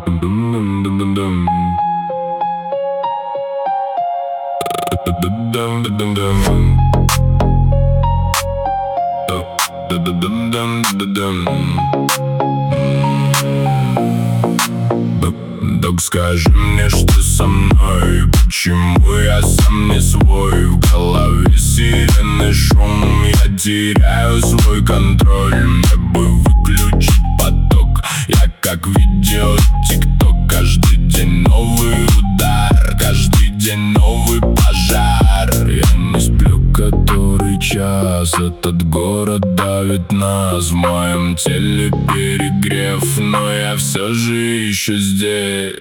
Док, скажи мне, что со мной? Почему я сам не свой? В голове сирены шум, я теряю свой контроль. Мне бы выключить поток, я как видео тик-ток. Каждый день новый удар, каждый день новый пожар. Я не сплю который час, этот город давит нас. В моем теле перегрев, но я все же еще здесь.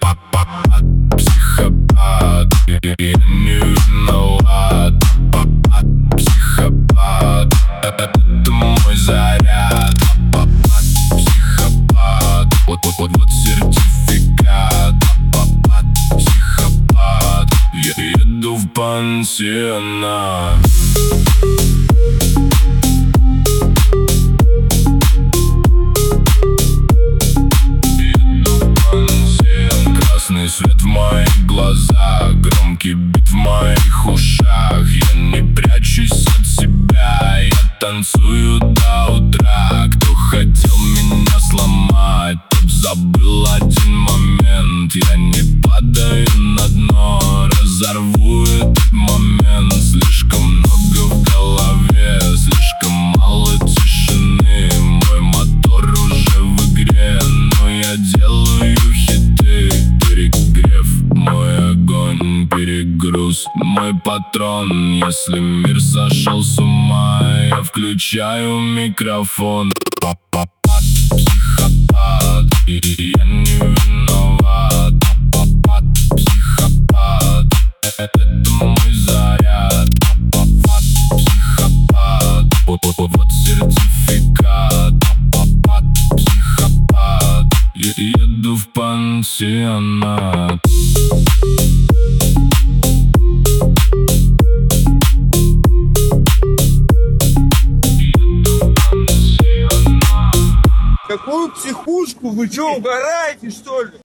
Психопат, я не виноват. Психопат, это мой заряд. Психопат, вот сертификат. Психопат, я еду в пансионат. Красный свет в моих глазах, громкий бит в моих ушах. Я не прячусь от себя, я танцую до утра. Кто хотел меня сломать, тот забыл один момент. Я не падаю на дно, разорву этот момент. Слишком много в голове, слишком мало тишины. Мой мотор уже в игре, но я делаю хиты. Перегрев, мой огонь, перегруз, мой патрон. Если мир сошел с ума, я включаю микрофон. Психопат, я не виноват. Психопат, это мой заряд. Психопат, вот сертификат. Психопат, я еду в пансионат. Какую психушку? Вы чё, угораете, что ли?